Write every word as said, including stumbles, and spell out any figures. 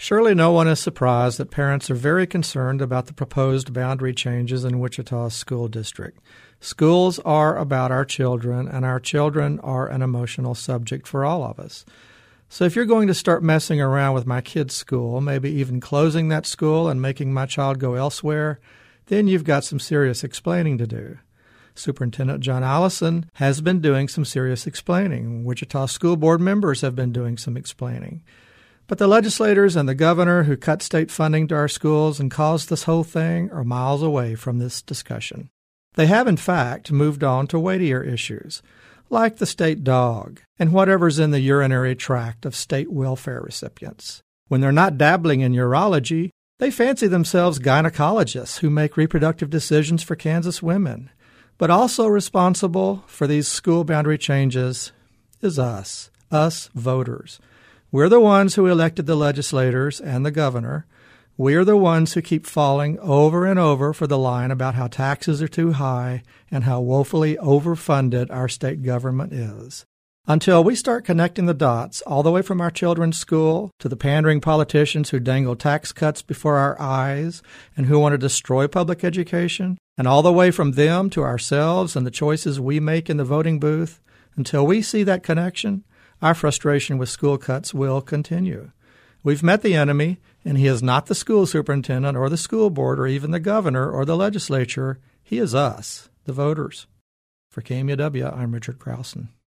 Surely no one is surprised that parents are very concerned about the proposed boundary changes in Wichita's school district. Schools are about our children, and our children are an emotional subject for all of us. So if you're going to start messing around with my kid's school, maybe even closing that school and making my child go elsewhere, then you've got some serious explaining to do. Superintendent John Allison has been doing some serious explaining. Wichita School Board members have been doing some explaining. But the legislators and the governor who cut state funding to our schools and caused this whole thing are miles away from this discussion. They have, in fact, moved on to weightier issues, like the state dog and whatever's in the urinary tract of state welfare recipients. When they're not dabbling in urology, they fancy themselves gynecologists who make reproductive decisions for Kansas women. But also responsible for these school boundary changes is us, us voters. We're the ones who elected the legislators and the governor. We are the ones who keep falling over and over for the line about how taxes are too high and how woefully overfunded our state government is. Until we start connecting the dots all the way from our children's school to the pandering politicians who dangle tax cuts before our eyes and who want to destroy public education, and all the way from them to ourselves and the choices we make in the voting booth, until we see that connection, our frustration with school cuts will continue. We've met the enemy, and he is not the school superintendent or the school board or even the governor or the legislature. He is us, the voters. For K M U W, I'm Richard Krausen.